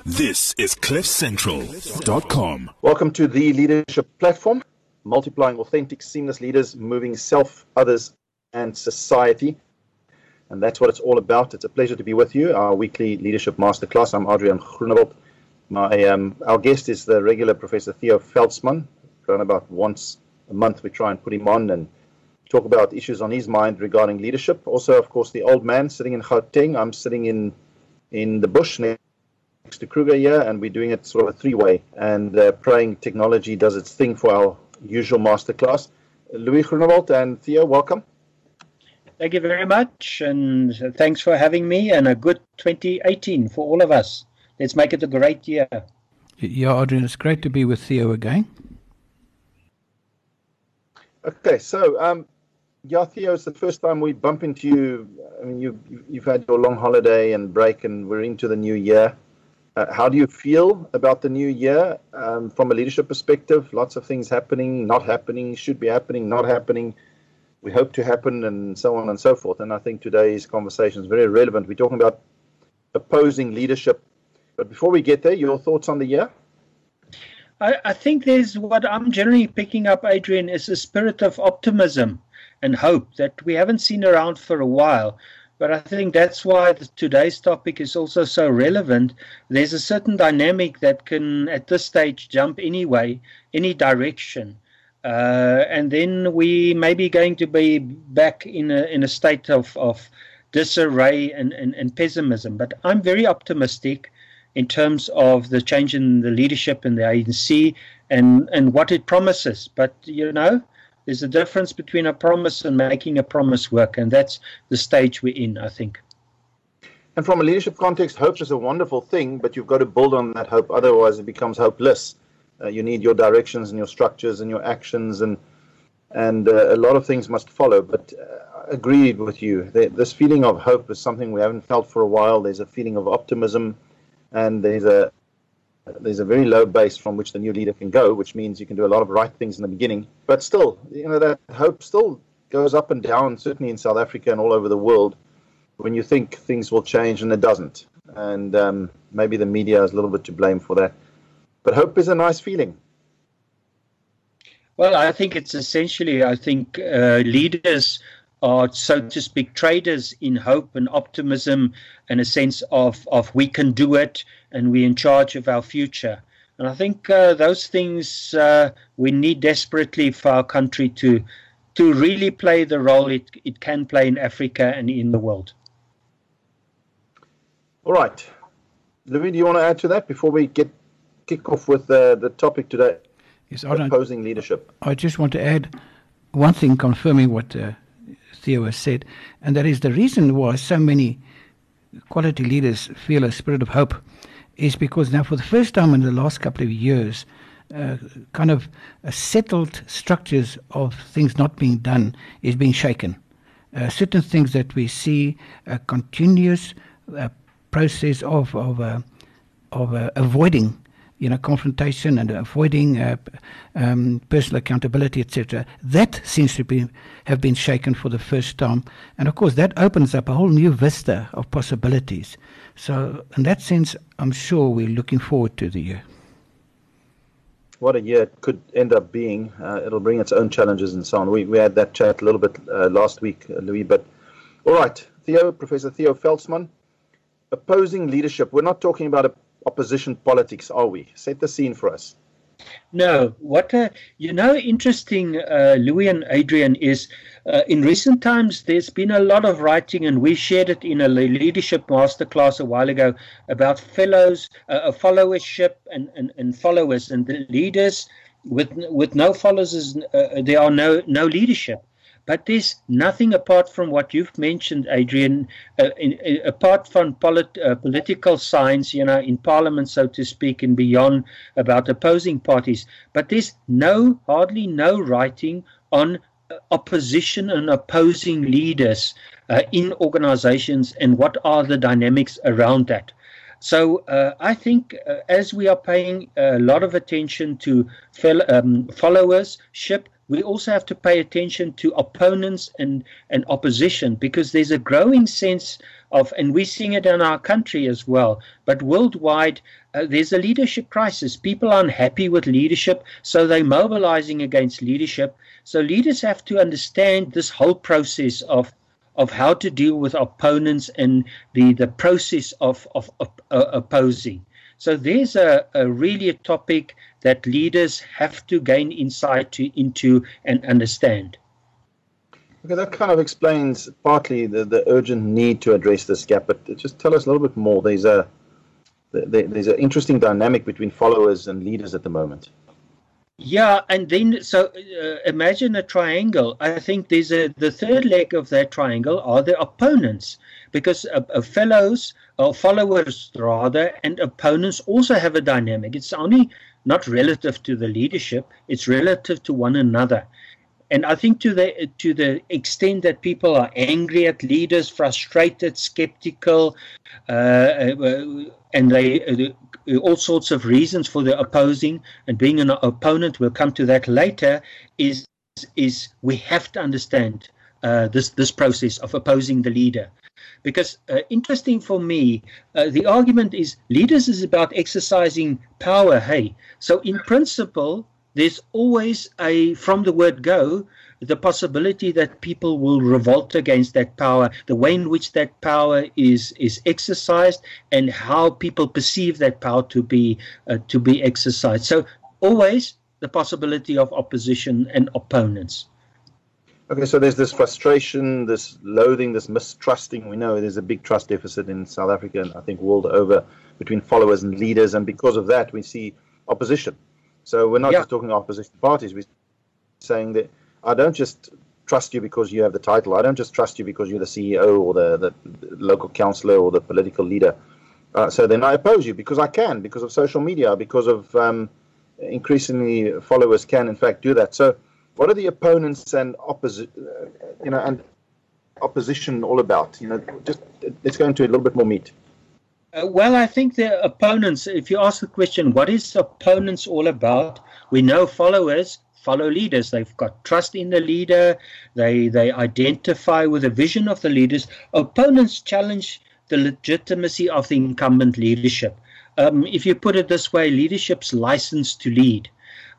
This is CliffCentral.com. Welcome to the Leadership Platform, multiplying authentic, seamless leaders, moving self, others, and society. And that's what it's all about. It's a pleasure to be with you, our weekly leadership masterclass. I'm Adrian Groenewald. Our guest is the regular Professor Theo Veldsman. Around about once a month, we try and put him on and talk about issues on his mind regarding leadership. Also, of course, the old man sitting in Gauteng. I'm sitting in the bush next to Kruger here, and we're doing it sort of a three-way. And praying technology does its thing for our usual masterclass. Louis Groenewald and Theo, welcome. Thank you very much, and thanks for having me, and a good 2018 for all of us. Let's make it a great year. Yeah, Adrian, it's great to be with Theo again. Okay, so Theo, it's the first time we bump into you. I mean, you've had your long holiday and break, and we're into the new year. How do you feel about the new year from a leadership perspective? Lots of things happening, not happening, should be happening, not happening. We hope to happen, and so on and so forth. And I think today's conversation is very relevant. We're talking about opposing leadership. But before we get there, your thoughts on the year? I think there's what I'm generally picking up, Adrian, is a spirit of optimism and hope that we haven't seen around for a while. But I think that's why today's topic is also so relevant. There's a certain dynamic that can, at this stage, jump anyway, any direction. And then we may be going to be back in a state of disarray and pessimism. But I'm very optimistic in terms of the change in the leadership in the ANC and what it promises. But, you know, there's a difference between a promise and making a promise work, and that's the stage we're in, I think. And from a leadership context, hope is a wonderful thing, but you've got to build on that hope. Otherwise, it becomes hopeless. You need your directions and your structures and your actions, and a lot of things must follow. But I agree with you. This feeling of hope is something we haven't felt for a while. There's a feeling of optimism, and there's a very low base from which the new leader can go, which means you can do a lot of right things in the beginning. But still, you know, that hope still goes up and down, certainly in South Africa and all over the world, when you think things will change and it doesn't. And maybe the media is a little bit to blame for that. But hope is a nice feeling. Well, I think it's essentially, leaders are, so to speak, traders in hope and optimism and a sense of we can do it and we're in charge of our future. And I think those things we need desperately for our country to really play the role it can play in Africa and in the world. All right. Louis, do you want to add to that before we kick off with the topic today? Yes, opposing leadership. I just want to add one thing confirming what Theo has said, and that is the reason why so many quality leaders feel a spirit of hope is because now for the first time in the last couple of years, kind of settled structures of things not being done is being shaken. Certain things that we see, a continuous process of avoiding confrontation and avoiding personal accountability, etc. That seems to have been shaken for the first time. And of course, that opens up a whole new vista of possibilities. So in that sense, I'm sure we're looking forward to the year. What a year it could end up being. It'll bring its own challenges and so on. We had that chat a little bit last week, Louis. But all right, Professor Theo Veldsman, opposing leadership. We're not talking about opposition politics, are we? Set the scene for us. No. What interesting, Louis and Adrian, is in recent times there's been a lot of writing, and we shared it in a leadership masterclass a while ago about followership and followers, and the leaders with no followers there are no leadership. But there's nothing apart from what you've mentioned, Adrian, apart from political science, in Parliament, so to speak, and beyond about opposing parties. But there's hardly no writing on opposition and opposing leaders in organizations and what are the dynamics around that. So I think as we are paying a lot of attention to followership, we also have to pay attention to opponents and opposition, because there's a growing sense and we're seeing it in our country as well, but worldwide, there's a leadership crisis. People are unhappy with leadership, so they're mobilizing against leadership. So leaders have to understand this whole process of how to deal with opponents and the process of opposing. So there's really a topic that leaders have to gain insight into and understand. Okay, that kind of explains partly the urgent need to address this gap, but just tell us a little bit more. There's an interesting dynamic between followers and leaders at the moment. Yeah, and then so imagine a triangle. I think there's the third leg of that triangle are the opponents, because fellows or followers rather and opponents also have a dynamic. It's only not relative to the leadership; it's relative to one another. And I think to the extent that people are angry at leaders, frustrated, skeptical, and they all sorts of reasons for the opposing and being an opponent, we'll come to that later, is we have to understand this process of opposing the leader. Because interesting for me, the argument is leaders is about exercising power, hey. So in principle, there's always from the word go, the possibility that people will revolt against that power, the way in which that power is exercised, and how people perceive that power to be exercised. So always the possibility of opposition and opponents. Okay, so there's this frustration, this loathing, this mistrusting. We know there's a big trust deficit in South Africa and I think world over between followers and leaders, and because of that we see opposition. So we're not just talking opposition parties. We're saying that I don't just trust you because you have the title. I don't just trust you because you're the CEO or the local councillor or the political leader. So then I oppose you because I can, because of social media, because of increasingly followers can in fact do that. So what are the opponents and opposition all about? Just let's go into a little bit more meat. Well, I think the opponents, if you ask the question, what is opponents all about? We know followers follow leaders. They've got trust in the leader. They identify with the vision of the leaders. Opponents challenge the legitimacy of the incumbent leadership. If you put it this way, leadership's license to lead.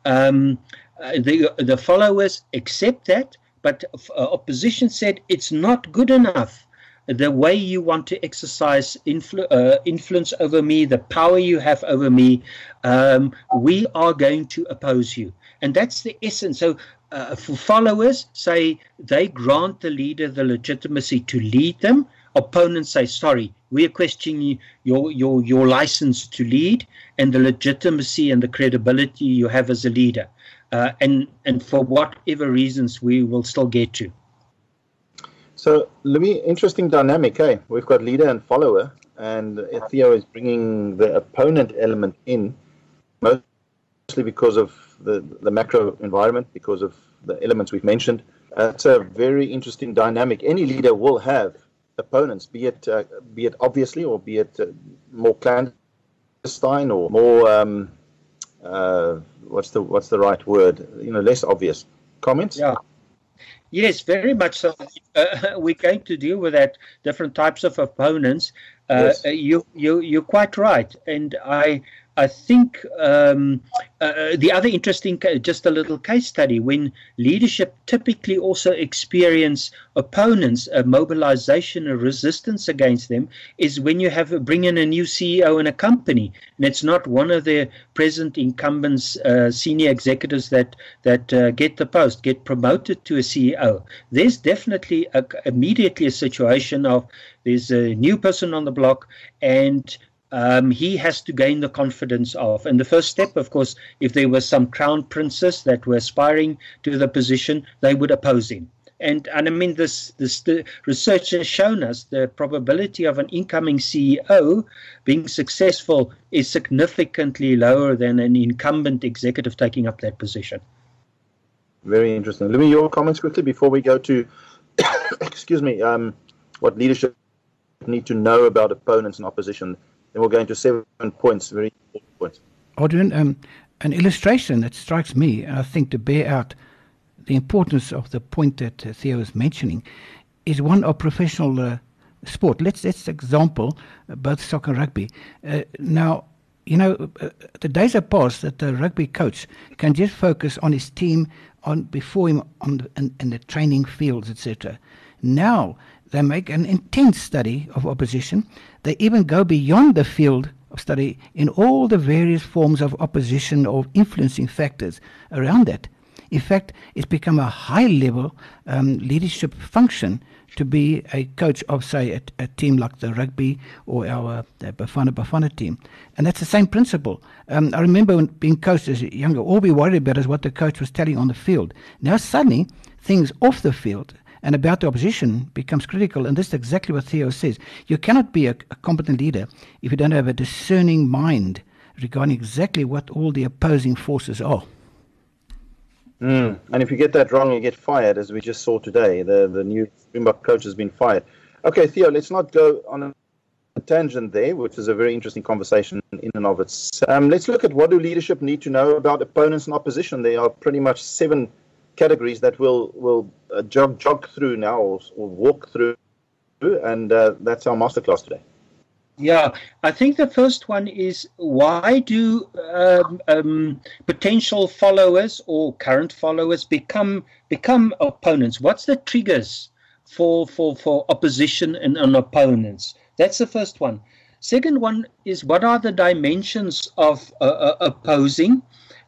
The followers accept that, but opposition said it's not good enough. The way you want to exercise influence over me, the power you have over me, we are going to oppose you. And that's the essence. So for followers, say they grant the leader the legitimacy to lead them. Opponents say, sorry, we are questioning your license to lead and the legitimacy and the credibility you have as a leader. And for whatever reasons we will still get to. So, Louis, interesting dynamic, hey? We've got leader and follower, and Theo is bringing the opponent element in, mostly because of the macro environment, because of the elements we've mentioned. It's a very interesting dynamic. Any leader will have opponents, be it obviously, or be it more clandestine, or more what's the right word? Less obvious. Comments? Yeah. Yes, very much so. We're going to deal with that, different types of opponents. Yes. You're quite right, and I think the other interesting, just a little case study, when leadership typically also experience opponents, a mobilization, a resistance against them, is when you bring in a new CEO in a company, and it's not one of the present incumbents, senior executives that get the post, get promoted to a CEO. There's definitely immediately a situation of there's a new person on the block, and he has to gain the confidence of. And the first step, of course, if there were some crown princes that were aspiring to the position, they would oppose him. And I mean, this research has shown us the probability of an incoming CEO being successful is significantly lower than an incumbent executive taking up that position. Very interesting. Louis, your comments quickly before we go to, excuse me, what leadership need to know about opponents and opposition. Then we'll go into 7 points, very important points. Audrey, an illustration that strikes me, I think, to bear out the importance of the point that Theo is mentioning, is one of professional sport. Let's example both soccer and rugby. Now, the days are past that the rugby coach can just focus on his team, before him in the training fields, etc. Now they make an intense study of opposition. They even go beyond the field of study in all the various forms of opposition or influencing factors around that. In fact, it's become a high-level leadership function to be a coach of, say, a team like the rugby or our Bafana team. And that's the same principle. I remember when being coached as younger, all we worried about is what the coach was telling on the field. Now suddenly, things off the field and about the opposition becomes critical, and this is exactly what Theo says. You cannot be a competent leader if you don't have a discerning mind regarding exactly what all the opposing forces are. And if you get that wrong, you get fired, as we just saw today. The new Springbok coach has been fired. Okay, Theo, let's not go on a tangent there, which is a very interesting conversation in and of itself. Let's look at what do leadership need to know about opponents and opposition. There are pretty much 7 categories that we'll jog through now or walk through, and that's our masterclass today. Yeah, I think the first one is, why do potential followers or current followers become opponents? What's the triggers for opposition and opponents? That's the first one. Second one is, what are the dimensions of opposing?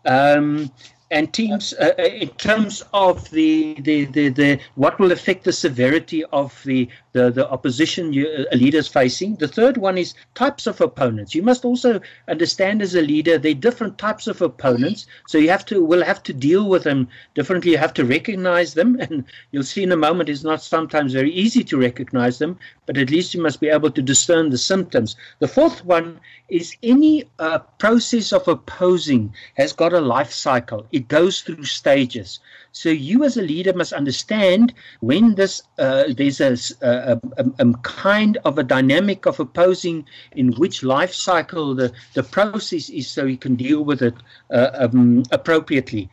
And teams, in terms of the what will affect the severity of the opposition leaders facing. The third one is types of opponents. You must also understand, as a leader, there are different types of opponents, so will have to deal with them differently. You have to recognize them, and you'll see in a moment it's not sometimes very easy to recognize them, but at least you must be able to discern the symptoms. The fourth one is, any process of opposing has got a life cycle. It goes through stages. So you as a leader must understand when there's a kind of a dynamic of opposing, in which life cycle the process is, so you can deal with it appropriately.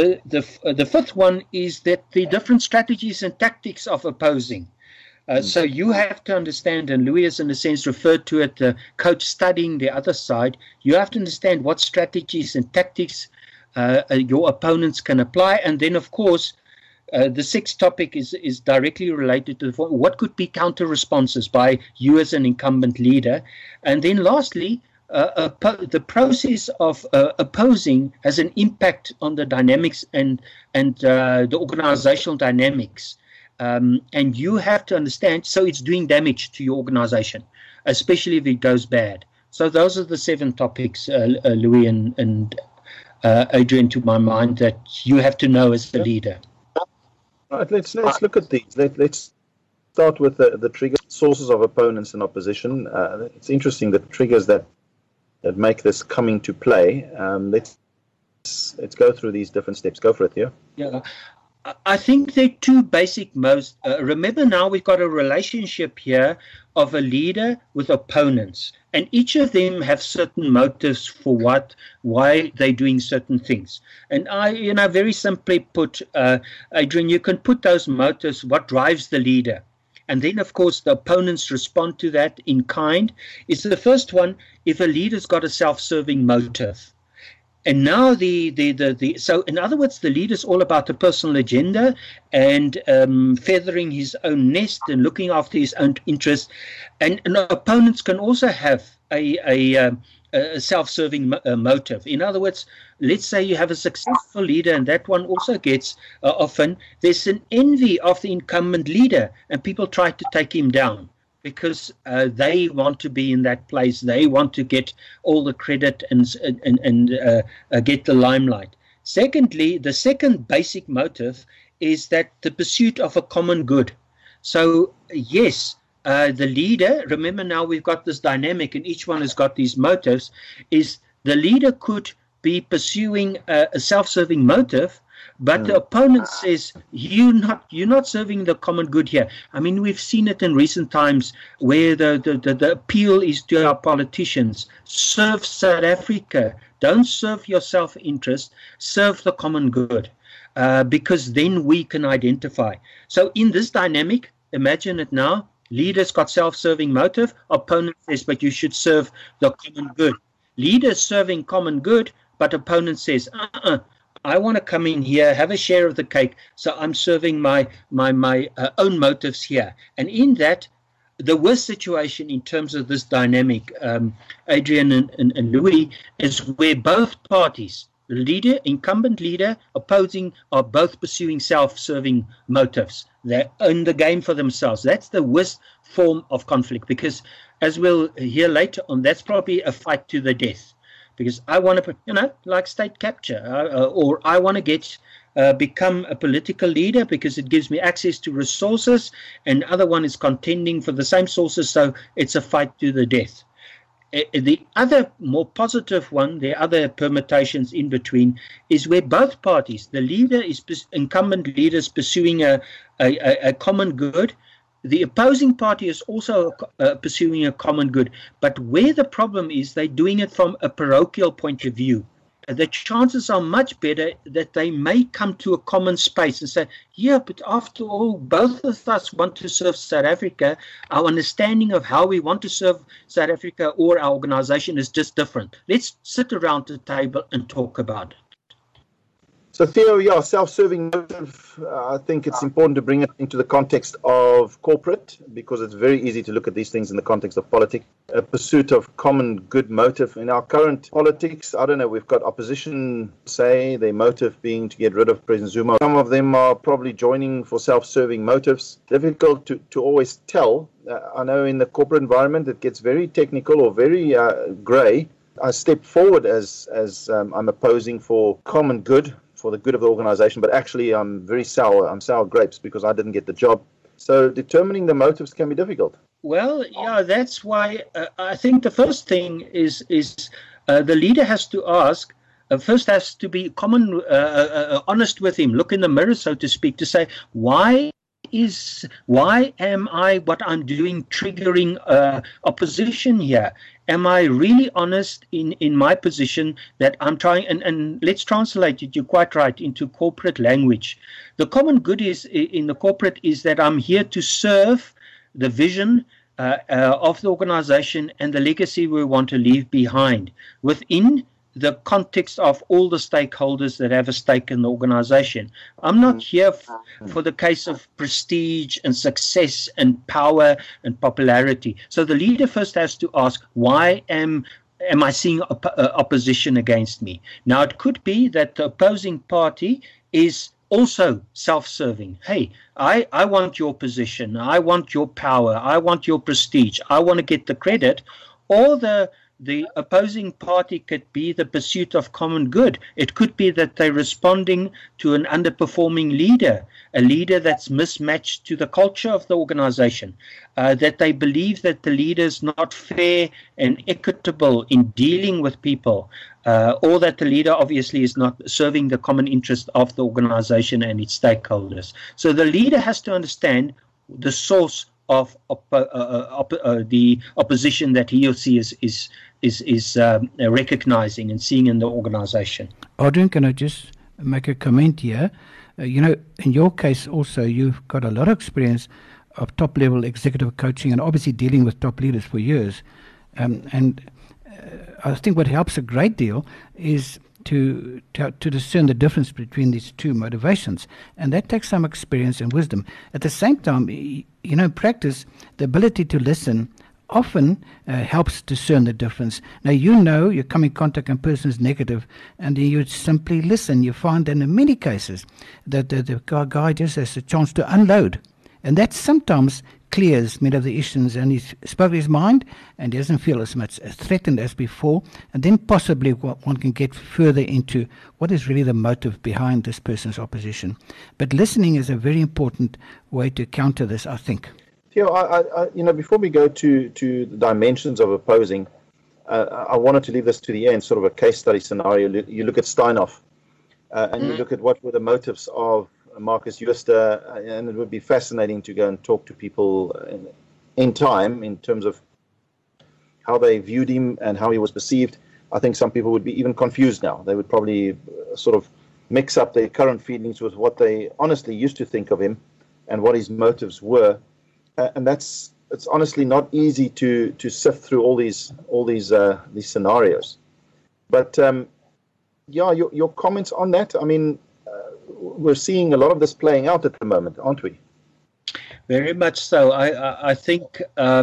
The fifth one is that the different strategies and tactics of opposing. So you have to understand, and Louis has in a sense referred to it, the coach studying the other side. You have to understand what strategies and tactics your opponents can apply. And then, of course, the sixth topic is directly related to what could be counter responses by you as an incumbent leader. And then lastly, the process of opposing has an impact on the dynamics and the organizational dynamics. And you have to understand, so it's doing damage to your organization, especially if it goes bad. So those are the 7 topics, Louis and Adrian, to my mind, that you have to know as the leader. All right, let's look at these. Let's start with the trigger sources of opponents and opposition. It's interesting, the triggers that make this come into play. Let's go through these different steps. Go for it, Theo. Yeah. I think there are 2 basic modes. Remember, now we've got a relationship here of a leader with opponents, and each of them have certain motives for why they're doing certain things. And I, very simply put, Adrian, you can put those motives, what drives the leader. And then, of course, the opponents respond to that in kind. It's the first one, if a leader's got a self-serving motive. And now so in other words, the leader's all about the personal agenda and feathering his own nest and looking after his own interests. And opponents can also have a self-serving motive. In other words, let's say you have a successful leader, and that one also gets often, there's an envy of the incumbent leader, and people try to take him down, because they want to be in that place. They want to get all the credit and get the limelight. Secondly, the second basic motive is that the pursuit of a common good. So, yes, the leader, remember now we've got this dynamic and each one has got these motives, is the leader could be pursuing a self-serving motive, but the opponent says, you're not serving the common good here. I mean, we've seen it in recent times where the appeal is to our politicians. Serve South Africa. Don't serve your self-interest. Serve the common good, because then we can identify. So in this dynamic, imagine it now, Leaders got self-serving motive. Opponent says, but you should serve the common good. Leaders serving common good, but opponent says, I want to come in here, have a share of the cake, so I'm serving my own motives here. And in that, the worst situation in terms of this dynamic, Adrian and Louis, is where both parties, leader, incumbent leader, opposing, are both pursuing self-serving motives. They're in the game for themselves. That's the worst form of conflict, because as we'll hear later on, that's probably a fight to the death. Because I want to, like state capture, or I want to become a political leader because it gives me access to resources, and the other one is contending for the same sources, so it's a fight to the death. The other more positive one, the other permutations in between, is where both parties, the leader is incumbent leaders pursuing a common good. The opposing party is also pursuing a common good, but where the problem is, they're doing it from a parochial point of view. The chances are much better that they may come to a common space and say, yeah, but after all, both of us want to serve South Africa. Our understanding of how we want to serve South Africa or our organization is just different. Let's sit around the table and talk about it. So Theo, yeah, self-serving motive, I think it's important to bring it into the context of corporate, because it's very easy to look at these things in the context of politics. A pursuit of common good motive. In our current politics, I don't know, we've got opposition, say, their motive being to get rid of President Zuma. Some of them are probably joining for self-serving motives. Difficult to always tell. I know in the corporate environment it gets very technical or very grey. I step forward as I'm opposing for common good, for the good of the organization, but actually I'm very sour. I'm sour grapes because I didn't get the job. So determining the motives can be difficult. Well, yeah, that's why I think the first thing is the leader has to ask, first has to be honest with him, look in the mirror, so to speak, to say, why am I, what I'm doing, triggering opposition here? Am I really honest in my position that I'm trying, and let's translate it, you're quite right, into corporate language. The common good is in the corporate is that I'm here to serve the vision of the organization and the legacy we want to leave behind within the context of all the stakeholders that have a stake in the organization. I'm not here for the case of prestige and success and power and popularity. So the leader first has to ask, why am I seeing opposition against me? Now, it could be that the opposing party is also self-serving. Hey, I want your position. I want your power. I want your prestige. I want to get the credit. Or the opposing party could be the pursuit of common good. It could be that they're responding to an underperforming leader, a leader that's mismatched to the culture of the organization, that they believe that the leader is not fair and equitable in dealing with people, or that the leader obviously is not serving the common interest of the organization and its stakeholders. So the leader has to understand the source of the opposition that he or she is recognizing and seeing in the organization. Adrian, can I just make a comment here? In your case also, you've got a lot of experience of top-level executive coaching and obviously dealing with top leaders for years. And I think what helps a great deal is to discern the difference between these two motivations. And that takes some experience and wisdom. At the same time, in practice, the ability to listen often helps discern the difference. Now, you come in contact and a person is negative, and you simply listen. You find that in many cases that the guy just has a chance to unload. And that sometimes clears many of the issues, and he's spoken his mind and he doesn't feel as much threatened as before. And then possibly one can get further into what is really the motive behind this person's opposition. But listening is a very important way to counter this, I think. Theo, I before we go to the dimensions of opposing, I wanted to leave this to the end, sort of a case study scenario. You look at Steinhoff, and you look at what were the motives of Marcus Jooste, and it would be fascinating to go and talk to people in time in terms of how they viewed him and how he was perceived. I think some people would be even confused now. They would probably sort of mix up their current feelings with what they honestly used to think of him and what his motives were. And that's it's honestly not easy to sift through all these scenarios. But yeah, your comments on that. I mean, we're seeing a lot of this playing out at the moment, aren't we? Very much so. I think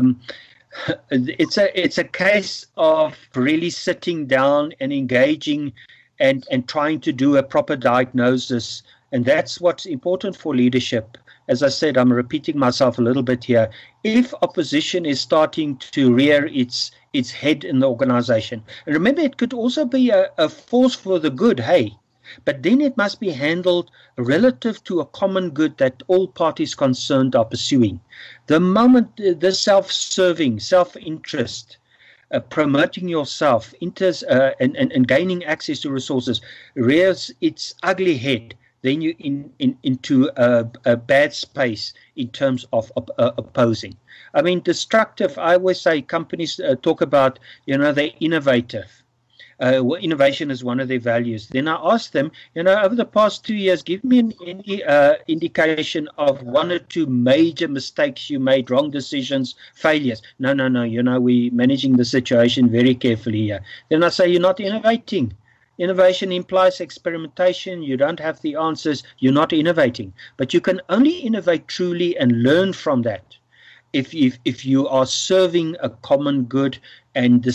it's a case of really sitting down and engaging and trying to do a proper diagnosis, and that's what's important for leadership. As I said, I'm repeating myself a little bit here. If opposition is starting to rear its head in the organization, and remember, it could also be a force for the good, hey, but then it must be handled relative to a common good that all parties concerned are pursuing. The moment the self-serving, self-interest, promoting yourself and gaining access to resources rears its ugly head, then you're into a bad space in terms of opposing. I mean, destructive, I always say companies talk about, they're innovative. Innovation is one of their values. Then I asked them, over the past 2 years, give me an indication of 1 or 2 major mistakes you made, wrong decisions, failures. No, we're managing the situation very carefully here. Then I say, you're not innovating. Innovation implies experimentation. You don't have the answers. You're not innovating. But you can only innovate truly and learn from that if you are serving a common good and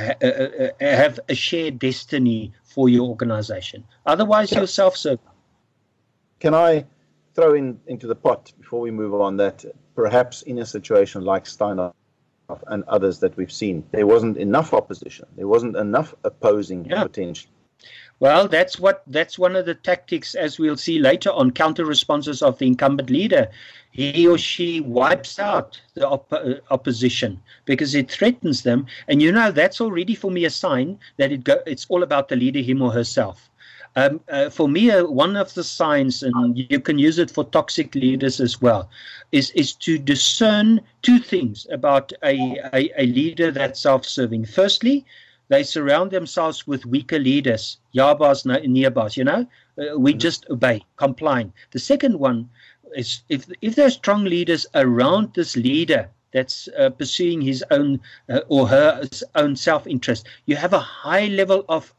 have a shared destiny for your organization. Otherwise, you're self-serving. Can I throw into the pot, before we move on, that perhaps in a situation like Steinhoff and others that we've seen, there wasn't enough opposition. There wasn't enough opposing potential. Well, that's one of the tactics, as we'll see later on, counter responses of the incumbent leader. He or she wipes out the opposition because it threatens them. And that's already for me a sign that it's all about the leader, him or herself. For me, one of the signs, and you can use it for toxic leaders as well, is to discern 2 things about a leader that's self-serving. Firstly, they surround themselves with weaker leaders, yabas, nearbas, we just obey, complying. The second one is if there are strong leaders around this leader that's pursuing his own or her own self-interest, you have a high level of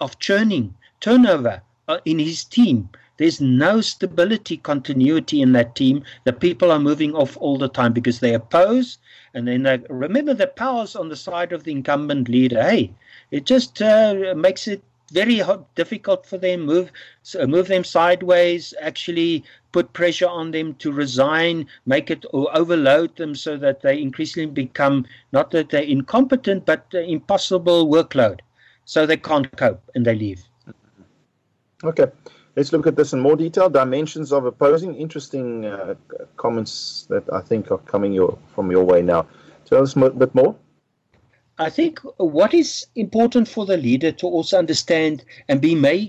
turnover in his team. There's no stability, continuity in that team. The people are moving off all the time because they oppose, and then remember the power's on the side of the incumbent leader. Hey, it just makes it very difficult for them, move them sideways, actually put pressure on them to resign, make it or overload them so that they increasingly become, not that they're incompetent, but impossible workload. So they can't cope and they leave. Okay. Let's look at this in more detail. Dimensions of opposing. Interesting comments that I think are coming from your way now. Tell us a bit more. I think what is important for the leader to also understand and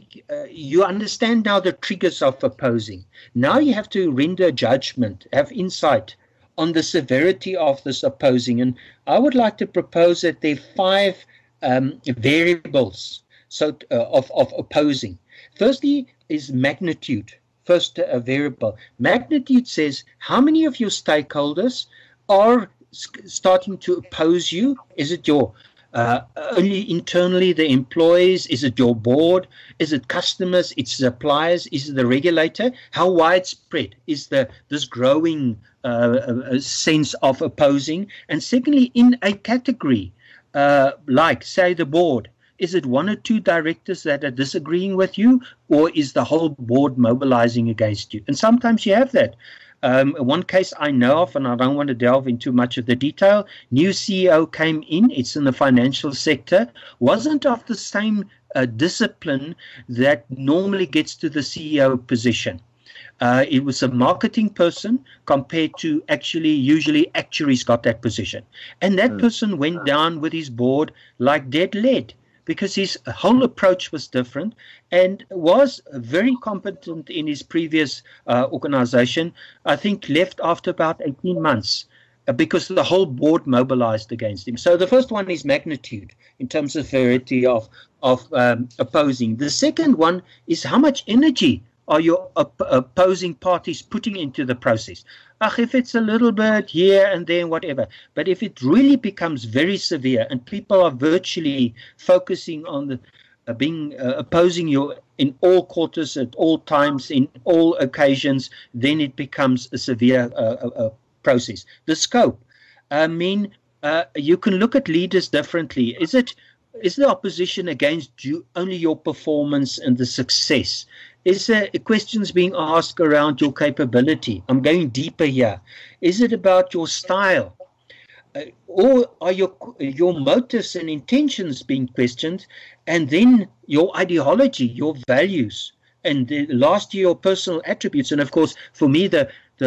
you understand now the triggers of opposing. Now you have to render judgment, have insight on the severity of this opposing. And I would like to propose that there are 5 variables of opposing. Firstly is magnitude. First variable. Magnitude says how many of your stakeholders are starting to oppose you. Is it your only internally the employees? Is it your board? Is it customers? It's suppliers? Is it the regulator? How widespread is this growing sense of opposing? And secondly, in a category like, say, the board, is it 1 or 2 directors that are disagreeing with you, or is the whole board mobilizing against you? And sometimes you have that. One case I know of, and I don't want to delve into much of the detail, new CEO came in, it's in the financial sector, wasn't of the same discipline that normally gets to the CEO position. It was a marketing person compared to usually actuaries got that position. And that person went down with his board like dead lead, because his whole approach was different and was very competent in his previous organization. I think left after about 18 months because the whole board mobilized against him. So the first one is magnitude in terms of severity of opposing. The second one is how much energy are your opposing parties putting into the process? If it's a little bit here and there, whatever. But if it really becomes very severe and people are virtually focusing on the opposing you in all quarters, at all times, in all occasions, then it becomes a severe process. The scope. You can look at leaders differently. Is the opposition against you only your performance and the success? Is there questions being asked around your capability? I'm going deeper here. Is it about your style? Or are your motives and intentions being questioned? And then your ideology, your values, and lastly, your personal attributes. And of course, for me, the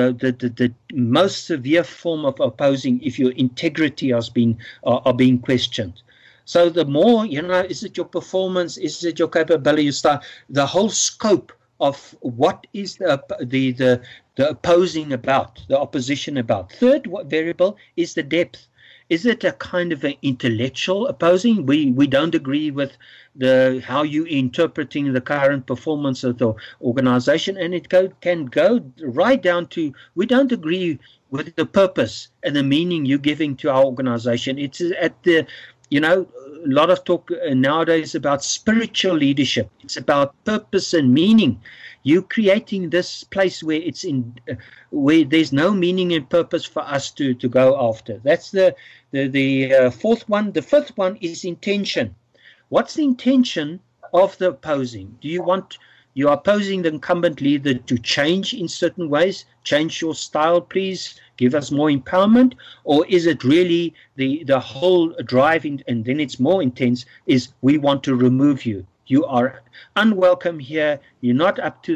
most severe form of opposing, if your integrity are being questioned. So the more, is it your performance? Is it your capability? The whole scope of what is the opposing about, the opposition about. Third variable is the depth. Is it a kind of an intellectual opposing? We don't agree with how you interpreting the current performance of the organization, and it can go right down to we don't agree with the purpose and the meaning you're giving to our organization. It's at the a lot of talk nowadays about spiritual leadership. It's about purpose and meaning. You're creating this place where where there's no meaning and purpose for us to go after. That's the fourth one. The fifth one is intention. What's the intention of the opposing? You are opposing the incumbent leader to change in certain ways, change your style, please, give us more empowerment? Or is it really the whole drive, and then it's more intense, is we want to remove you. You are unwelcome here. You're not up to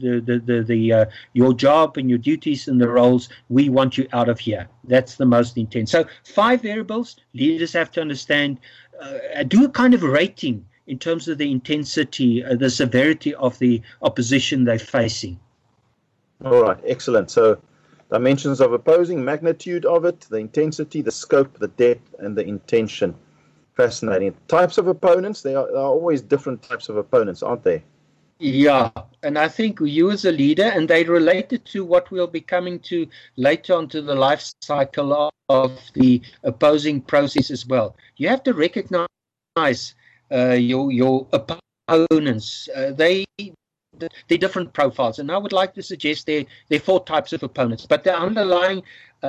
your job and your duties and the roles. We want you out of here. That's the most intense. So 5 variables leaders have to understand. Do a kind of rating in terms of the intensity, the severity of the opposition they're facing. All right, excellent. So dimensions of opposing, magnitude of it, the intensity, the scope, the depth, and the intention. Fascinating. Types of opponents, there are always different types of opponents, aren't there? Yeah, and I think you as a leader, and they related to what we'll be coming to later on to the life cycle of the opposing process as well. You have to recognize your opponents. They're different profiles, and I would like to suggest there are 4 types of opponents. But the underlying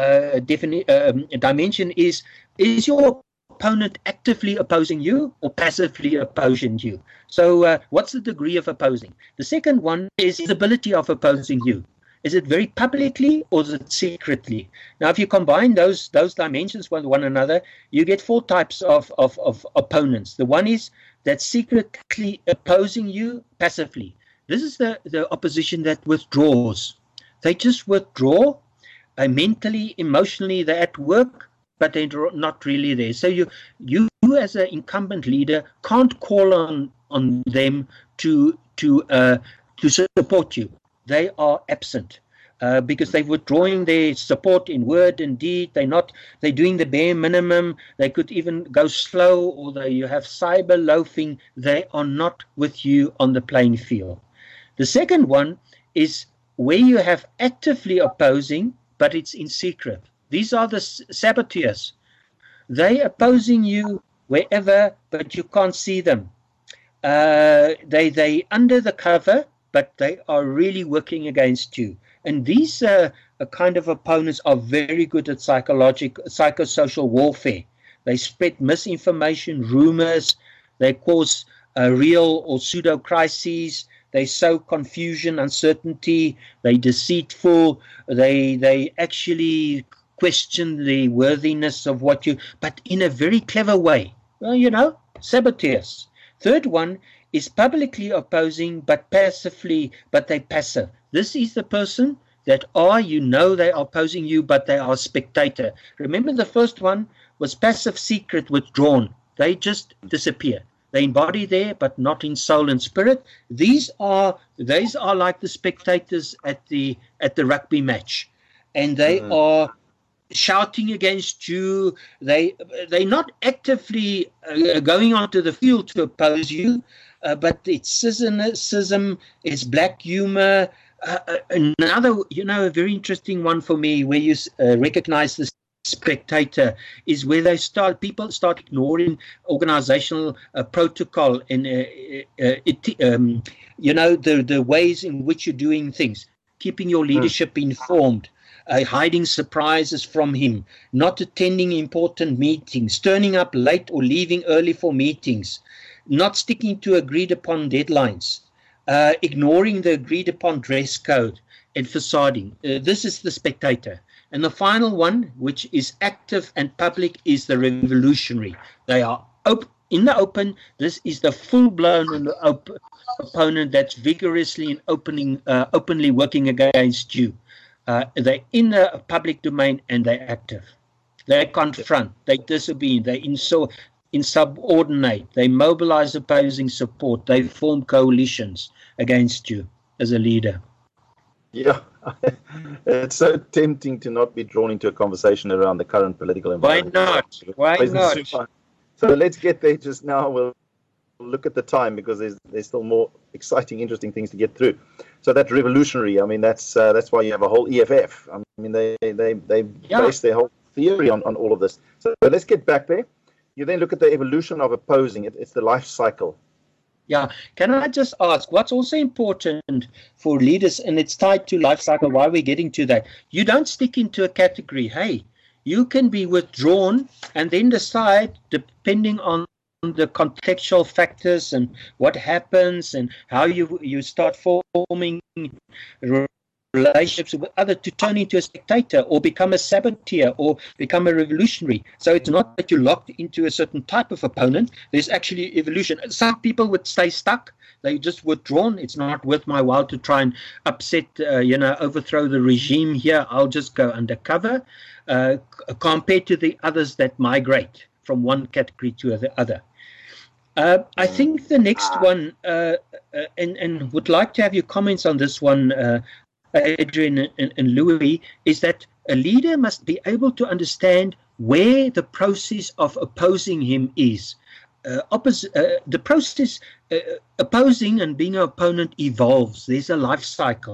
dimension is your opponent actively opposing you or passively opposing you? So what's the degree of opposing? The second one is the ability of opposing you. Is it very publicly or is it secretly? Now, if you combine those dimensions with one another, you get 4 types of opponents. The one is that secretly opposing you passively. This is the opposition that withdraws. They just withdraw mentally, emotionally. They're at work, but they're not really there. So you as an incumbent leader can't call on them to support you. They are absent because they're withdrawing their support in word and deed. They're doing the bare minimum. They could even go slow, or you have cyber loafing. They are not with you on the playing field. The second one is where you have actively opposing, but it's in secret. These are the saboteurs. They opposing you wherever, but you can't see them. They under the cover, but they are really working against you. And these kind of opponents are very good at psychosocial warfare. They spread misinformation, rumors. They cause real or pseudo crises. They sow confusion, uncertainty. They deceitful. They actually question the worthiness of what but in a very clever way. Well, saboteurs. Third one is publicly opposing, but they're passive. This is the person that they are opposing you, but they are a spectator. Remember, the first one was passive, secret, withdrawn. They just disappear. They embody there, but not in soul and spirit. These are like the spectators at the rugby match, and they are shouting against you. They're not actively going onto the field to oppose you, but it's cynicism, it's black humor. Another, a very interesting one for me, where you recognize the spectator, is where people start ignoring organizational protocol and the ways in which you're doing things, keeping your leadership informed, hiding surprises from him, not attending important meetings, turning up late or leaving early for meetings, not sticking to agreed upon deadlines, ignoring the agreed upon dress code, and facading. This is the spectator. And the final one, which is active and public, is the revolutionary. They are in the open. This is the full-blown opponent that's vigorously and openly working against you. They're in the public domain and they're active. They confront, they disobey, they insubordinate, they mobilize opposing support, they form coalitions against you as a leader. Yeah, it's so tempting to not be drawn into a conversation around the current political environment. Why not? So let's get there just now. We'll look at the time, because there's still more exciting, interesting things to get through. So that revolutionary, I mean, that's why you have a whole EFF. I mean, they base their whole theory on all of this. So let's get back there. You then look at the evolution of opposing. It's the life cycle. Yeah. Can I just ask, what's also important for leaders, and it's tied to life cycle, why we're getting to that, you don't stick into a category. Hey, you can be withdrawn and then decide, depending on the contextual factors and what happens and how you start forming relationships with others, to turn into a spectator or become a saboteur or become a revolutionary. So it's not that you're locked into a certain type of opponent. There's actually evolution. Some people would stay stuck. They just withdrawn. It's not worth my while to try and upset, overthrow the regime here. I'll just go undercover, compared to the others that migrate from one category to the other. I think the next one, and would like to have your comments on this one, Adrian and Louis, is that a leader must be able to understand where the process of opposing him is. The process opposing and being an opponent evolves. There's a life cycle.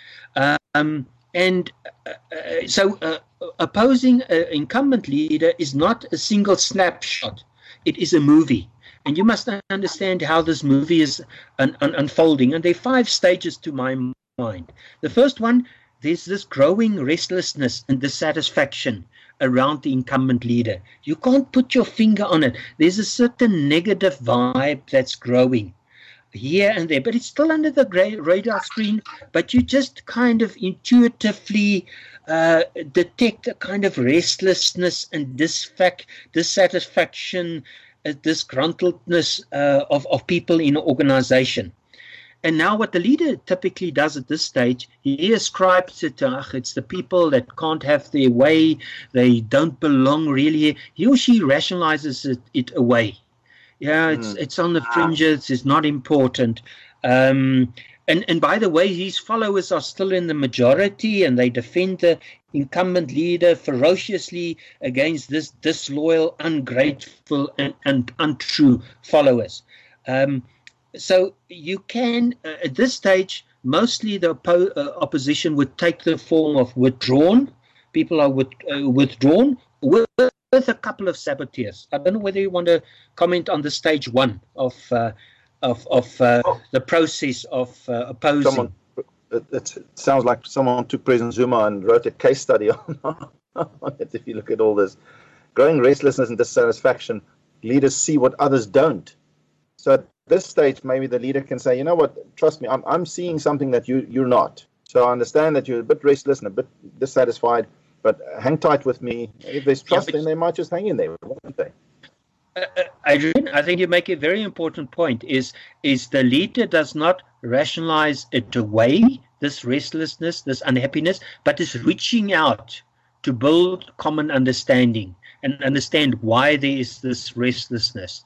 So opposing an incumbent leader is not a single snapshot. It is a movie. And you must understand how this movie is unfolding. And there are 5 stages to my mind. The first one, there's this growing restlessness and dissatisfaction around the incumbent leader. You can't put your finger on it. There's a certain negative vibe that's growing here and there, but it's still under the radar screen, but you just kind of intuitively detect a kind of restlessness and dissatisfaction, disgruntledness of people in an organization. And now what the leader typically does at this stage, he ascribes it to, it's the people that can't have their way, they don't belong really. He or she rationalizes it away. Yeah, it's on the fringes, it's not important. And by the way, his followers are still in the majority, and they defend the incumbent leader ferociously against this disloyal, ungrateful, and untrue followers. So you can, at this stage, mostly the opposition would take the form of withdrawn. People are withdrawn with a couple of saboteurs. I don't know whether you want to comment on the stage 1 of the process of opposing. It sounds like someone took President Zuma and wrote a case study on it. If you look at all this growing restlessness and dissatisfaction, leaders see what others don't. So at this stage, maybe the leader can say, you know what, trust me, I'm seeing something that you're not. So I understand that you're a bit restless and a bit dissatisfied, but hang tight with me. If there's trust, then they might just hang in there, won't they? Adrian, I think you make a very important point, is the leader does not rationalize it away, this restlessness, this unhappiness, but is reaching out to build common understanding and understand why there is this restlessness.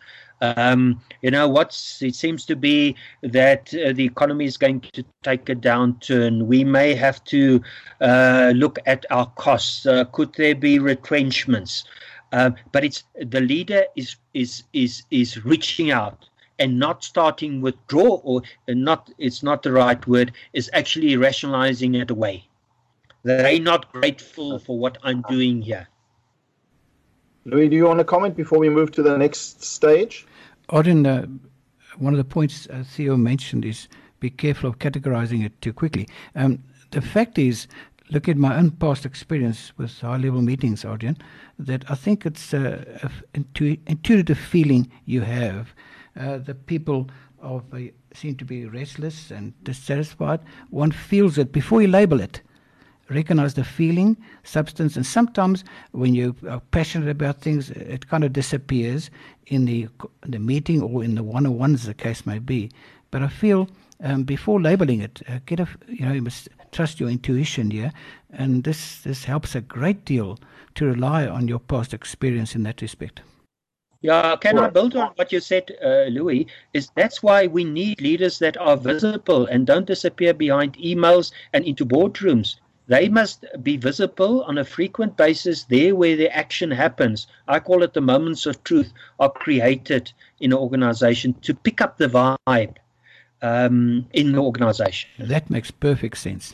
It seems to be that the economy is going to take a downturn. We may have to look at our costs. Could there be retrenchments? But it's the leader is reaching out and not starting withdraw, or not, it's not the right word, is actually rationalizing it away. They're not grateful for what I'm doing here. Louis, do you want to comment before we move to the next stage? Adrian, one of the points Theo mentioned is be careful of categorizing it too quickly. The fact is, look at my own past experience with high-level meetings, Adrian, that I think it's an intuitive feeling you have. The people seem to be restless and dissatisfied. One feels it before you label it. Recognize the feeling, substance, and sometimes when you are passionate about things, it kind of disappears in the meeting or in the one-on-ones, the case may be. But I feel before labeling it, you must trust your intuition here, and this helps a great deal to rely on your past experience in that respect. Yeah, can I build on what you said, Louis? That's why we need leaders that are visible and don't disappear behind emails and into boardrooms. They must be visible on a frequent basis there where the action happens. I call it the moments of truth are created in an organization to pick up the vibe in the organization. That makes perfect sense.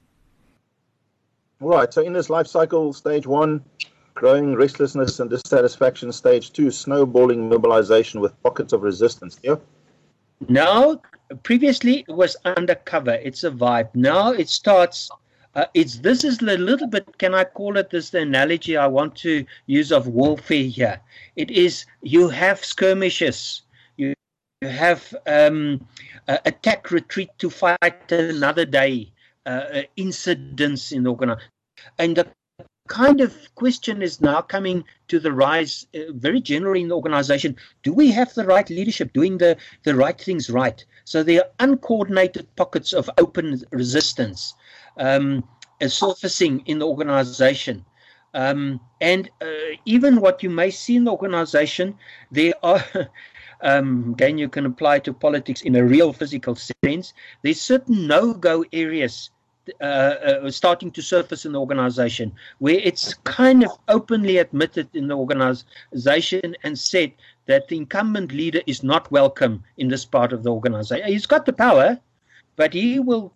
All right, so in this life cycle, stage 1, growing restlessness and dissatisfaction. Stage 2, snowballing mobilization with pockets of resistance. Yeah? Now, previously it was undercover. It's a vibe. Now it starts... this is a little bit, can I call it this, the analogy I want to use of warfare here. It is, you have skirmishes, you have attack, retreat to fight another day, incidents in the organization. And the kind of question is now coming to the rise very generally in the organization. Do we have the right leadership doing the right things right? So there are uncoordinated pockets of open resistance. Surfacing in the organization. And even what you may see in the organization, there are, again, you can apply to politics in a real physical sense, there's certain no-go areas starting to surface in the organization where it's kind of openly admitted in the organization and said that the incumbent leader is not welcome in this part of the organization. He's got the power, but they will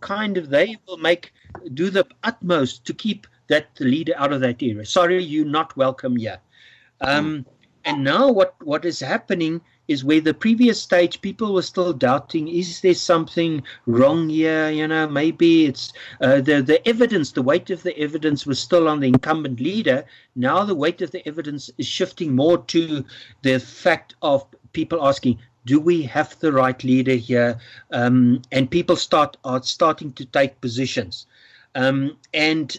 do the utmost to keep that leader out of that area. Sorry, you're not welcome here. And now what is happening is where the previous stage people were still doubting, is there something wrong here? Maybe it's the evidence, the weight of the evidence was still on the incumbent leader. Now the weight of the evidence is shifting more to the fact of people asking, do we have the right leader here? And people are starting to take positions. The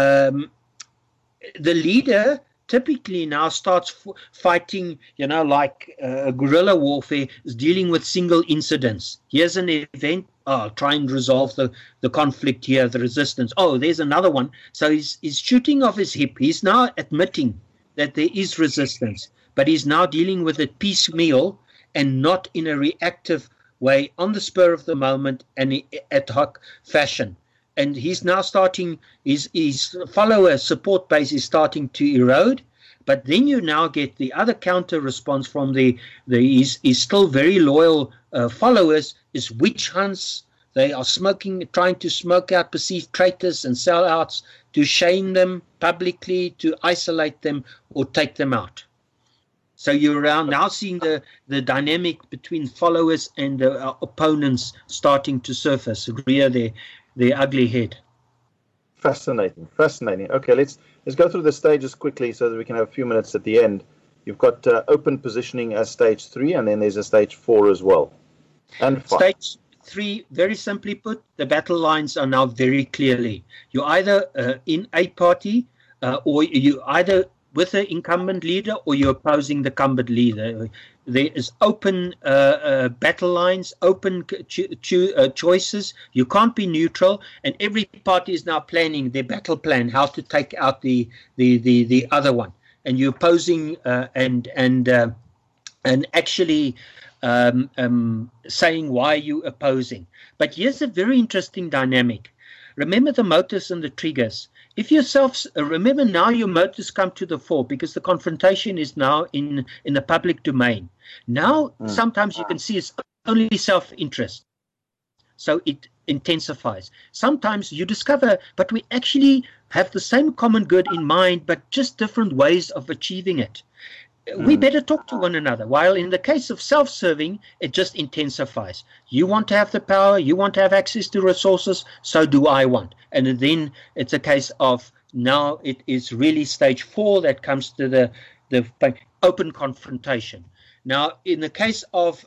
leader typically now starts fighting, like guerrilla warfare, is dealing with single incidents. Here's an event, try and resolve the conflict here, the resistance. Oh, there's another one. So he's shooting off his hip. He's now admitting that there is resistance, but he's now dealing with it piecemeal and not in a reactive way, on the spur of the moment and ad hoc fashion. And he's now starting, his follower support base is starting to erode. But then you now get the other counter response from his still very loyal followers, is witch hunts. They are trying to smoke out perceived traitors and sellouts, to shame them publicly, to isolate them or take them out. So you're now seeing the dynamic between followers and the opponents starting to surface, rear their ugly head. Fascinating. Okay, let's go through the stages quickly so that we can have a few minutes at the end. You've got open positioning as stage 3, and then there's a stage 4 as well. And 5. Stage 3, very simply put, the battle lines are now very clearly. You're either in a party or you either with the incumbent leader or you're opposing the incumbent leader. There is open battle lines, open choices. You can't be neutral, and every party is now planning their battle plan, how to take out the other one. And you're opposing and actually saying why you're opposing. But here's a very interesting dynamic. Remember the motives and the triggers. if yourself, remember now your motives come to the fore because the confrontation is now in the public domain. Now, sometimes you can see it's only self-interest. So it intensifies. Sometimes you discover, but we actually have the same common good in mind, but just different ways of achieving it. We better talk to one another. While in the case of self-serving, it just intensifies. You want to have the power, you want to have access to resources, so do I want. And then it's a case of now it is really stage 4 that comes to the open confrontation. Now, in the case of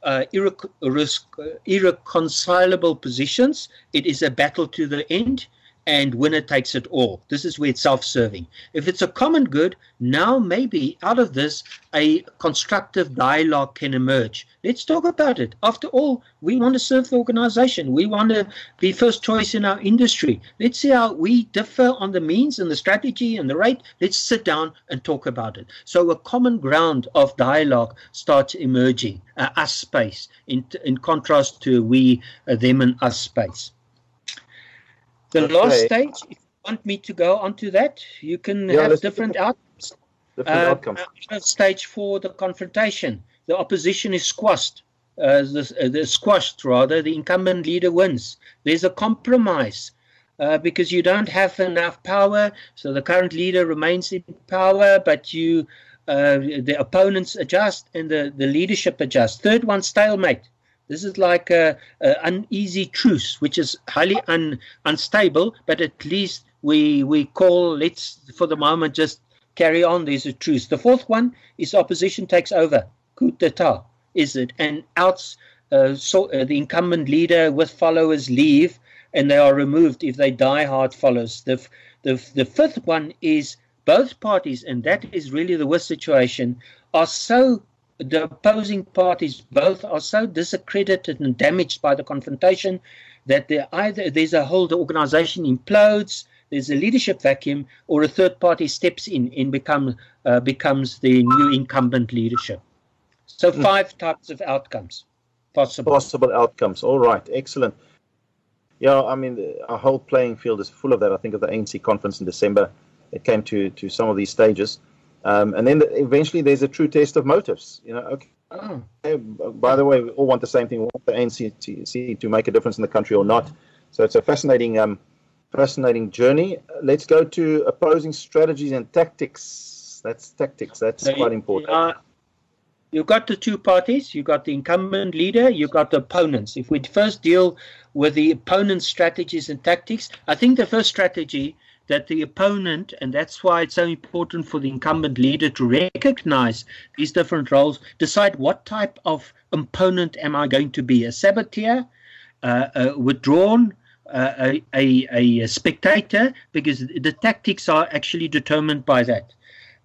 irreconcilable positions, it is a battle to the end, and winner takes it all. This is where it's self-serving. If it's a common good, now maybe out of this, a constructive dialogue can emerge. Let's talk about it. After all, we want to serve the organization. We want to be first choice in our industry. Let's see how we differ on the means and the strategy and the rate. Let's sit down and talk about it. So a common ground of dialogue starts emerging, us space, in contrast to we, them, and us space. The last stage, if you want me to go on to that, you can have different outcomes. Stage 4, the confrontation. The opposition is squashed. The incumbent leader wins. There's a compromise because you don't have enough power, so the current leader remains in power, but the opponents adjust and the leadership adjusts. Third one, stalemate. This is like an uneasy truce, which is highly unstable, but at least we call, let's for the moment just carry on, there's a truce. The fourth one is opposition takes over, coup d'etat, is it? And the incumbent leader with followers leave and they are removed if they die hard follows. The fifth one is both parties, and that is really the worst situation, the opposing parties both are so disaccredited and damaged by the confrontation that the organization implodes, there's a leadership vacuum, or a third party steps in and becomes the new incumbent leadership. So 5 types of outcomes possible. Possible outcomes. All right, excellent. Yeah, I mean, our whole playing field is full of that. I think of the ANC conference in December, it came to some of these stages. And then eventually there's a true test of motives. By the way, we all want the same thing. We want the ANC to make a difference in the country or not. So it's a fascinating journey. Let's go to opposing strategies and tactics. That's tactics. That's quite important. You've got the two parties. You've got the incumbent leader. You've got the opponents. If we first deal with the opponent's strategies and tactics, I think the first strategy that the opponent, and that's why it's so important for the incumbent leader to recognize these different roles, decide what type of opponent am I going to be, a saboteur, withdrawn, a spectator, because the tactics are actually determined by that.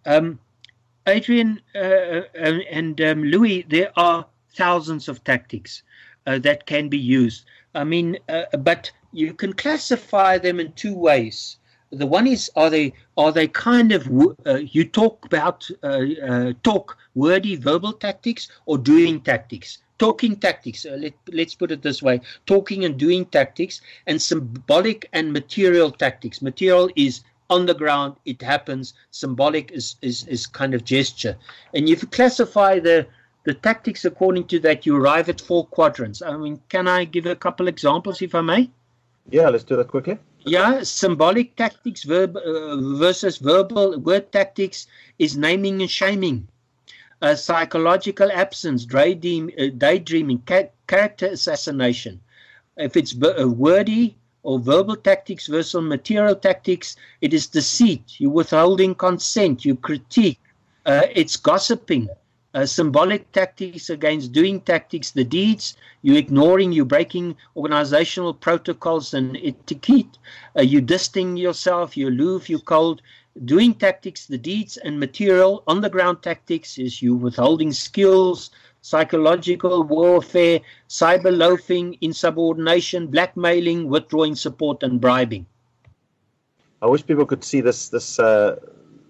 Adrian and Louis, there are thousands of tactics that can be used. I mean, but you can classify them in 2 ways. The one is, are they kind of, you talk about, talk wordy verbal tactics or doing tactics? Talking tactics, let's put it this way, talking and doing tactics, and symbolic and material tactics. Material is on the ground, it happens. Symbolic is kind of gesture. And if you classify the tactics according to that, you arrive at 4 quadrants. I mean, can I give a couple examples, if I may? Yeah, let's do that quickly. Yeah, symbolic tactics versus verbal word tactics is naming and shaming. Psychological absence, daydreaming, character assassination. If it's wordy or verbal tactics versus material tactics, it is deceit. You're withholding consent. You critique. It's gossiping. Symbolic tactics against doing tactics, the deeds, you're ignoring, you're breaking organizational protocols and etiquette, you distancing yourself, you're aloof, you're cold. Doing tactics, the deeds, and material on the ground tactics is you withholding skills, psychological warfare, cyber loafing, insubordination, blackmailing, withdrawing support, and bribing. I wish people could see this what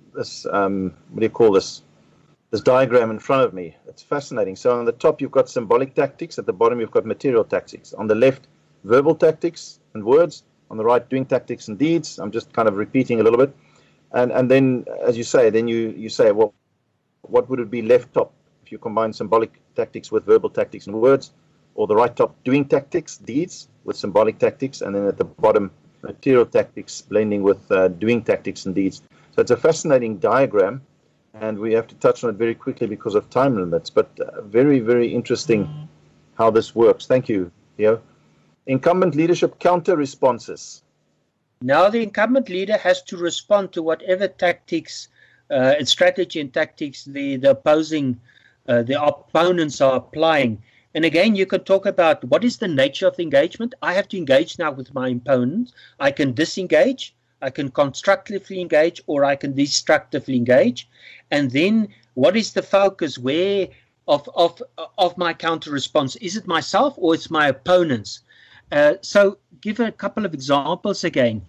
do you call this? This diagram in front of me. It's fascinating. So on the top, you've got symbolic tactics. At the bottom, you've got material tactics. On the left, verbal tactics and words. on the right, doing tactics and deeds. I'm just kind of repeating a little bit. And then, as you say, then you say, well, what would it be left top if you combine symbolic tactics with verbal tactics and words, or the right top, doing tactics, deeds with symbolic tactics, and then at the bottom, material tactics blending with doing tactics and deeds. So it's a fascinating diagram, and we have to touch on it very quickly because of time limits, but very, very interesting how this works. Thank you, Theo. Incumbent leadership counter responses. Now the incumbent leader has to respond to whatever tactics, strategy and tactics the opponents are applying. And again, you can talk about what is the nature of the engagement. I have to engage now with my opponent. I can disengage, I can constructively engage, or I can destructively engage. And then what is the focus of my counter response? Is it myself or it's my opponents? So give a couple of examples again.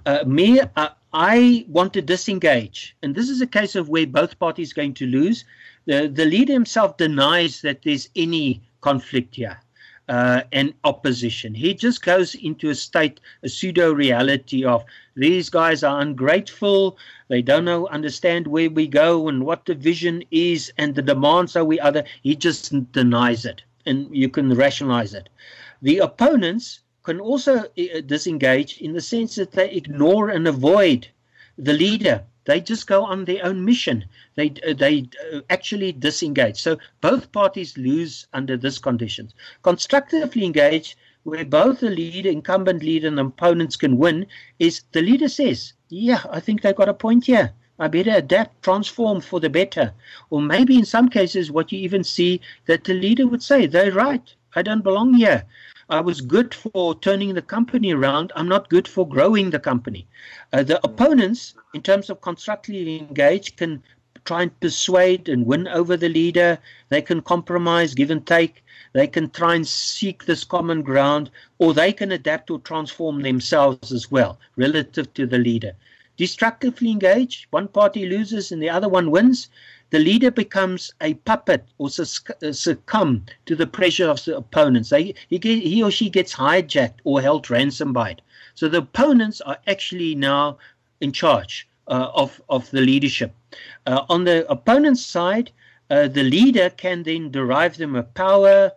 I want to disengage. And this is a case of where both parties are going to lose. The leader himself denies that there's any conflict here and opposition. He just goes into a pseudo-reality of these guys are ungrateful, they don't understand where we go and what the vision is and the demands are we other. He just denies it, and you can rationalize it. The opponents can also disengage in the sense that they ignore and avoid the leader. They just go on their own mission. They actually disengage. So both parties lose under these conditions. Constructively engaged, where both the leader, incumbent leader, and the opponents can win, is the leader says, yeah, I think they've got a point here. I better adapt, transform for the better. Or maybe in some cases what you even see that the leader would say, they're right, I don't belong here. I was good for turning the company around. I'm not good for growing the company. The opponents, in terms of constructively engaged, can try and persuade and win over the leader. They can compromise, give and take. They can try and seek this common ground, or they can adapt or transform themselves as well, relative to the leader. Destructively engaged, one party loses and the other one wins. The leader becomes a puppet or succumb to the pressure of the opponents. He or she gets hijacked or held ransom by it. So the opponents are actually now in charge of the leadership. On the opponent's side, the leader can then derive them a power,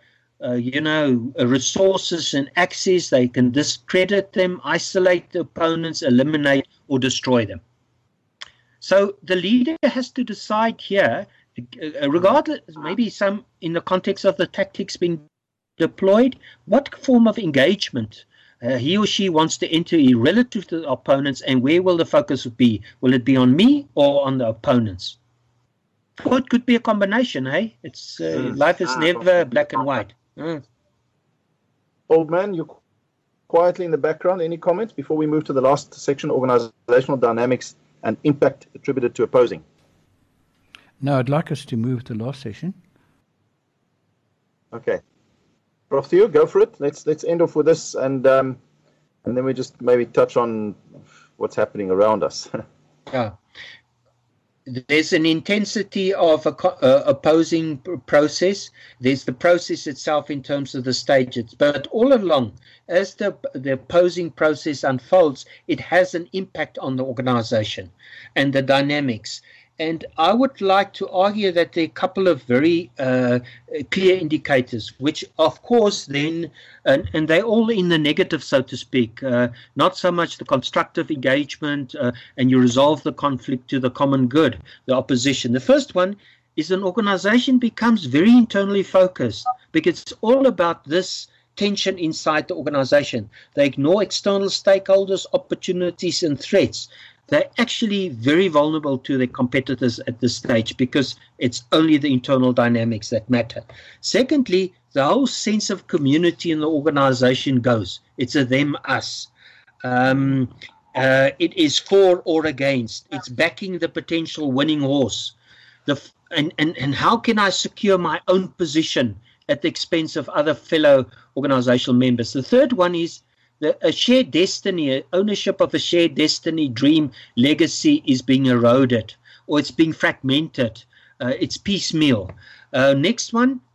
resources and access. They can discredit them, isolate the opponents, eliminate or destroy them. So the leader has to decide here, regardless, maybe some in the context of the tactics being deployed, what form of engagement he or she wants to enter relative to the opponents, and where will the focus be? Will it be on me or on the opponents? Or it could be a combination, hey? It's life is never black and white. Old man, you're quietly in the background. Any comments before we move to the last section, organizational dynamics and impact attributed to opposing? No, I'd like us to move to the last session. Okay. Prof. Theo, go for it. Let's end off with this, and then we just maybe touch on what's happening around us. Yeah. There's an intensity of opposing process. There's the process itself in terms of the stages. But all along, as the opposing process unfolds, it has an impact on the organization and the dynamics. And I would like to argue that there are a couple of very clear indicators, which, of course, then, and they're all in the negative, so to speak, not so much the constructive engagement and you resolve the conflict to the common good, the opposition. The first one is an organization becomes very internally focused because it's all about this tension inside the organization. They ignore external stakeholders, opportunities, and threats. They're actually very vulnerable to their competitors at this stage because it's only the internal dynamics that matter. Secondly, the whole sense of community in the organization goes. It's a them, us. It is for or against. It's backing the potential winning horse. And how can I secure my own position at the expense of other fellow organizational members? The third one is a shared destiny, ownership of a shared destiny, dream, legacy is being eroded, or it's being fragmented. It's piecemeal. Next one,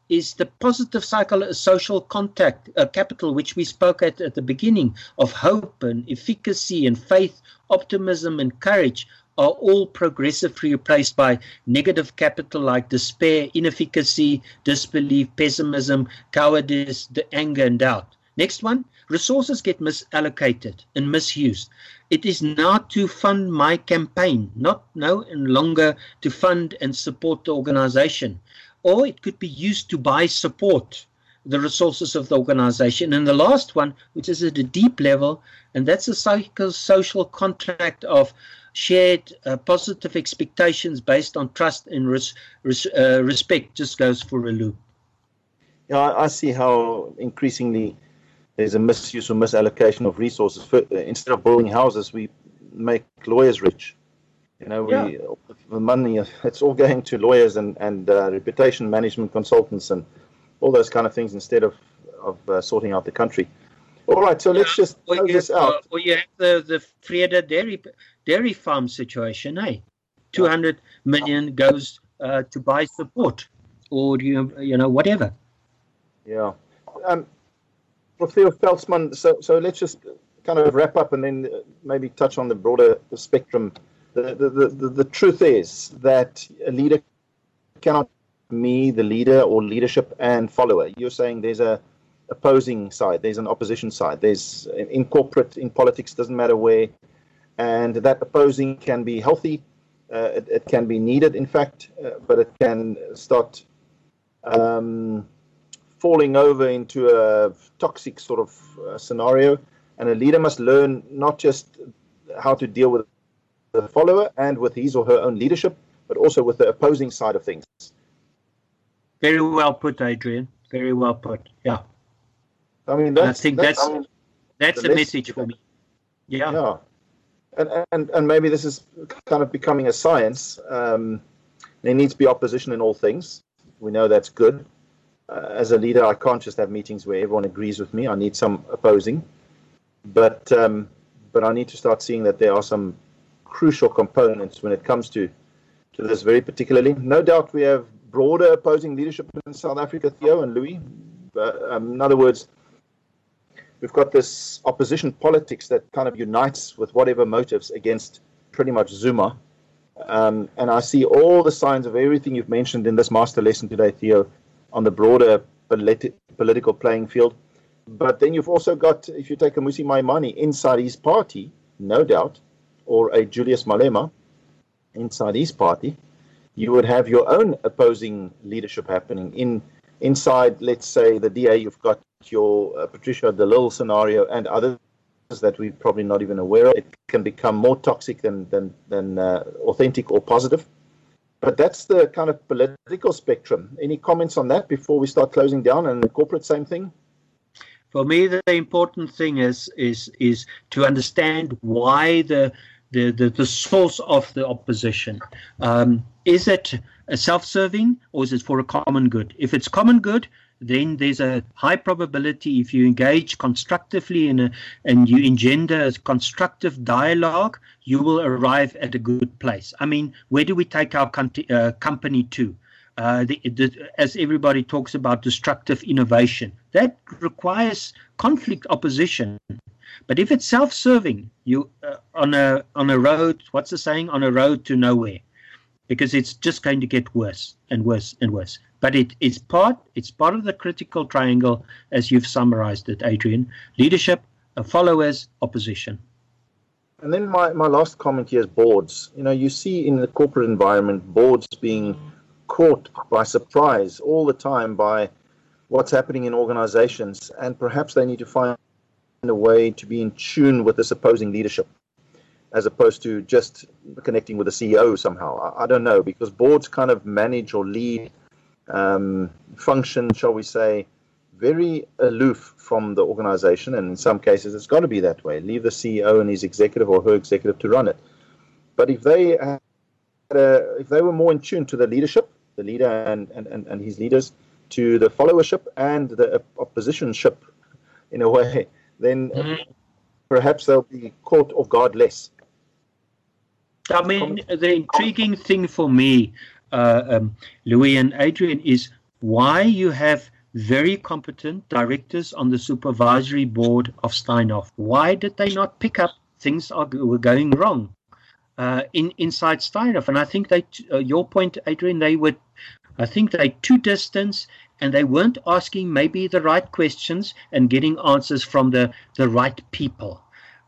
is the positive social contact capital, which we spoke at the beginning, of hope and efficacy and faith, optimism and courage, are all progressively replaced by negative capital like despair, inefficacy, disbelief, pessimism, cowardice, anger, and doubt. Next one, resources get misallocated and misused. It is now to fund my campaign, no longer to fund and support the organization. Or it could be used to buy support, the resources of the organization. And the last one, which is at a deep level, and that's a social contract of shared positive expectations based on trust and respect, just goes for a loop. Yeah, I see how increasingly there's a misuse or misallocation of resources. Instead of building houses, we make lawyers rich. You know, the money, it's all going to lawyers and reputation management consultants and all those kind of things instead of sorting out the country. All right, so let's just close this out. Or you have the Vrede dairy farm situation, eh? 200 million goes to buy support, or you know whatever. Yeah. Theo Veldsman, so let's just kind of wrap up and then maybe touch on the broader spectrum. The truth is that a leader cannot be the leader or leadership and follower. You're saying there's a opposing side, there's an opposition side, there's in corporate, in politics, doesn't matter where, and that opposing can be healthy, it can be needed, in fact, but it can start falling over into a toxic sort of scenario, and a leader must learn not just how to deal with the follower and with his or her own leadership, but also with the opposing side of things. Very well put, Adrian. Very well put. Yeah. I mean, I think that's a message for me. Yeah. Yeah. And maybe this is kind of becoming a science. There needs to be opposition in all things. We know that's good. As a leader, I can't just have meetings where everyone agrees with me. I need some opposing. But I need to start seeing that there are some crucial components when it comes to this very particularly. No doubt we have broader opposing leadership in South Africa, Theo and Louis. In other words, we've got this opposition politics that kind of unites with whatever motives against pretty much Zuma. And I see all the signs of everything you've mentioned in this master lesson today, Theo, on the broader political playing field. But then you've also got, if you take a Mmusi Maimane inside his party, no doubt, or a Julius Malema inside his party, you would have your own opposing leadership happening. Inside, let's say, the DA, you've got your Patricia de Lille scenario and others that we're probably not even aware of. It can become more toxic than authentic or positive. But that's the kind of political spectrum. Any comments on that before we start closing down? And the corporate, same thing? For me, the important thing is to understand why the source of the opposition. Is it a self-serving or is it for a common good? If it's common good, then there's a high probability if you engage constructively and you engender a constructive dialogue, you will arrive at a good place. I mean, where do we take our company to? As everybody talks about destructive innovation, that requires conflict, opposition. But if it's self-serving, you on a road, what's the saying? On a road to nowhere, because it's just going to get worse and worse and worse. But it's part of the critical triangle, as you've summarized it, Adrian. Leadership, followers, opposition. And then my last comment here is boards. You know, you see in the corporate environment, boards being caught by surprise all the time by what's happening in organizations, and perhaps they need to find a way to be in tune with this opposing leadership as opposed to just connecting with the CEO somehow. I don't know, because boards kind of manage or lead function, shall we say, very aloof from the organization, and in some cases it's got to be that way. Leave the CEO and his executive or her executive to run it. But if they were more in tune to the leadership, the leader and his leaders, to the followership and the oppositionship in a way, then perhaps they'll be caught off guard less. I mean, the intriguing thing for me, Louis and Adrian, is why you have very competent directors on the supervisory board of Steinhoff. Why did they not pick up things were going wrong inside Steinhoff? And I think your point, Adrian, I think they too distant, and they weren't asking maybe the right questions and getting answers from the right people.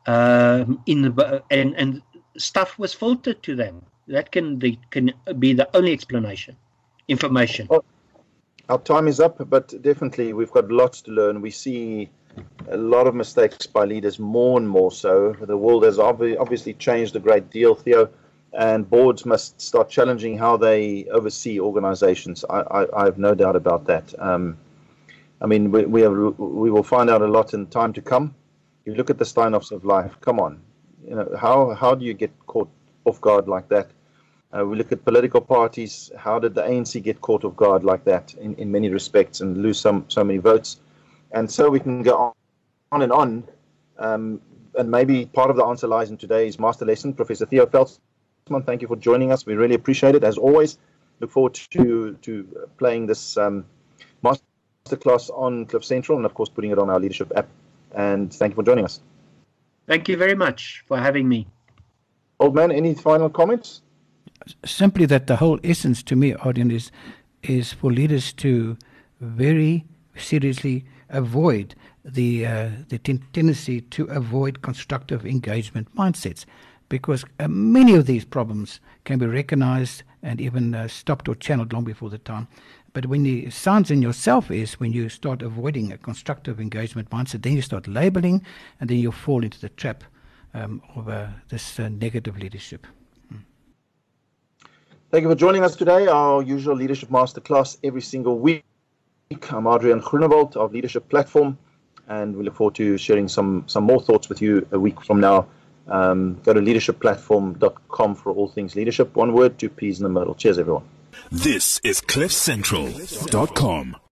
And stuff was filtered to them. That can be the only explanation. Information. Well, our time is up, but definitely we've got lots to learn. We see a lot of mistakes by leaders, more and more so. The world has obviously changed a great deal, Theo, and boards must start challenging how they oversee organizations. I have no doubt about that. I mean, we will find out a lot in time to come. You look at the Steinhoffs of life. Come on, you know, how do you get caught off guard like that? We look at political parties. How did the ANC get caught off guard like that in many respects and lose so many votes? And so we can go on and on. And maybe part of the answer lies in today's master lesson. Professor Theo Veldsmann, thank you for joining us. We really appreciate it. As always, look forward to playing this masterclass on Cliff Central and, of course, putting it on our leadership app. And thank you for joining us. Thank you very much for having me. Old man, any final comments? Simply that the whole essence to me, Adrian, is for leaders to very seriously avoid the tendency to avoid constructive engagement mindsets, because many of these problems can be recognized and even stopped or channeled long before the time. But when the signs in yourself is when you start avoiding a constructive engagement mindset, then you start labeling, and then you fall into the trap of this negative leadership. Thank you for joining us today, our usual Leadership Masterclass every single week. I'm Adrian Groenewald of Leadership Platform, and we look forward to sharing some more thoughts with you a week from now. Go to leadershipplatform.com for all things leadership. One word, two P's in the middle. Cheers, everyone. This is CliffCentral.com.